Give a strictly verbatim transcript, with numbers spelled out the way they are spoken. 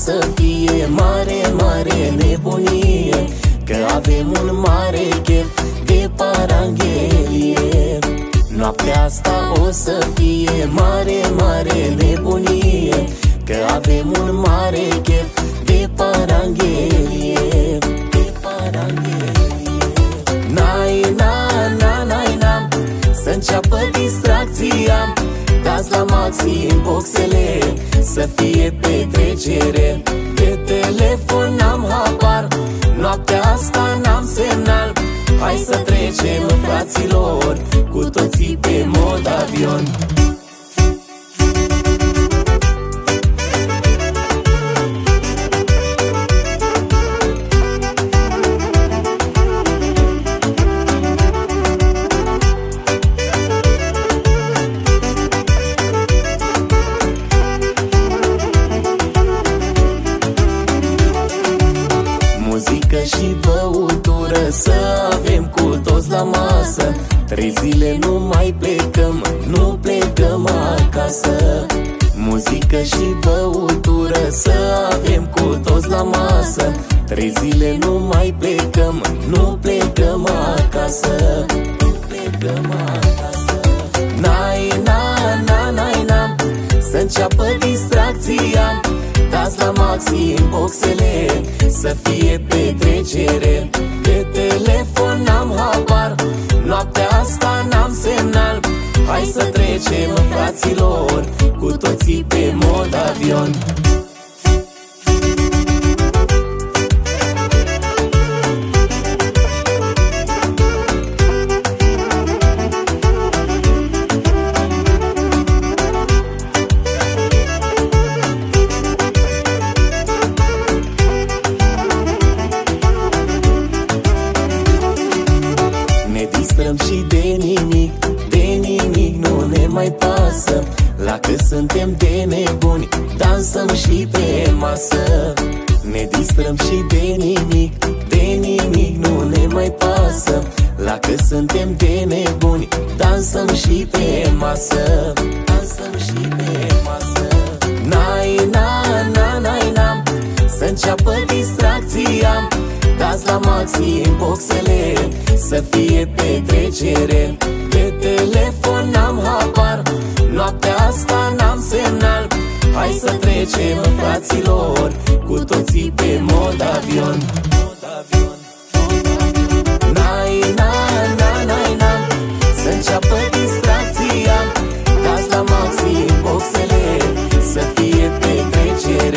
să fie mare, mare nebunie, că avem un mare chef de paranghelie. Noaptea asta o să fie mare, mare nebunie, că avem un mare chef de paranghelie, de paranghelie. Nai, na, na, nai, na, să înceapă distracția, dați la maxim boxele, să fie petrecere. De telefon n-am habar, noaptea asta n-am semnal. Hai să trecem, fraților, cu toții pe mod avion. Muzică și băutură să avem cu toți la masă. Trei zile nu mai plecăm, nu plecăm acasă. Muzică și băutură să avem cu toți la masă. Trei zile nu mai plecăm, nu plecăm acasă, nu plecăm acasă. Nai, na, na, nai, na, să înceapă distracția, dați la maxim boxele, să fie petrecere. De telefon n-am habar, noaptea asta n-am semnal. Hai să trecem, fraților, cu toții pe mod avion. Ne distrăm și de nimic, de nimic nu ne mai pasă. La cât suntem de nebuni, dansăm și pe masă. Ne distrăm și de nimic, de nimic nu ne mai pasă. La cât suntem de nebuni, dansăm și pe masă, dansăm și pe masă. Nai, na, na, nai, na, să înceapă distracția, dați la maxim boxele, să fie petrecere. De telefon n-am habar, noaptea asta n-am semnal. Hai să trecem, fraților, cu toții pe mod avion. Nai, na, na, nai, na, să înceapă distracția, dați la maxim boxele, să fie petrecere.